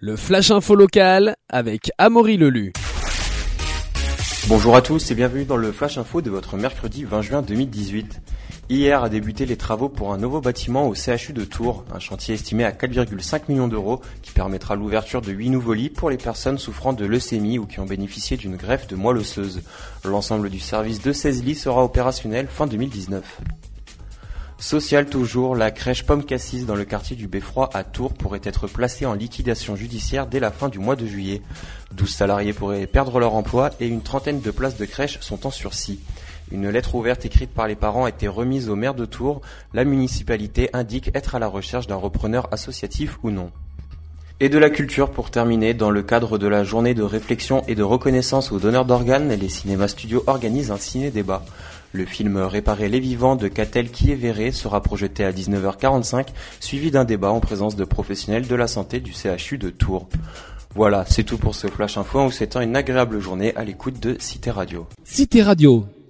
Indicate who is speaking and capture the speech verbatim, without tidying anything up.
Speaker 1: Le Flash Info local avec Amaury Lelu.
Speaker 2: Bonjour à tous et bienvenue dans le Flash Info de votre mercredi vingt juin deux mille dix-huit. Hier a débuté les travaux pour un nouveau bâtiment au C H U de Tours, un chantier estimé à quatre virgule cinq millions d'euros qui permettra l'ouverture de huit nouveaux lits pour les personnes souffrant de leucémie ou qui ont bénéficié d'une greffe de moelle osseuse. L'ensemble du service de seize lits sera opérationnel fin deux mille dix-neuf. Social toujours, la crèche Pomme Cassis dans le quartier du Beffroi à Tours pourrait être placée en liquidation judiciaire dès la fin du mois de juillet. douze salariés pourraient perdre leur emploi et une trentaine de places de crèche sont en sursis. Une lettre ouverte écrite par les parents a été remise au maire de Tours. La municipalité indique être à la recherche d'un repreneur associatif ou non. Et de la culture pour terminer, dans le cadre de la journée de réflexion et de reconnaissance aux donneurs d'organes, les cinémas studios organisent un ciné-débat. Le film Réparer les vivants de Catel Kiéveré sera projeté à dix-neuf heures quarante-cinq, suivi d'un débat en présence de professionnels de la santé du C H U de Tours. Voilà, c'est tout pour ce Flash Info en vous souhaitant une agréable journée à l'écoute de Cité Radio.
Speaker 1: Cité Radio,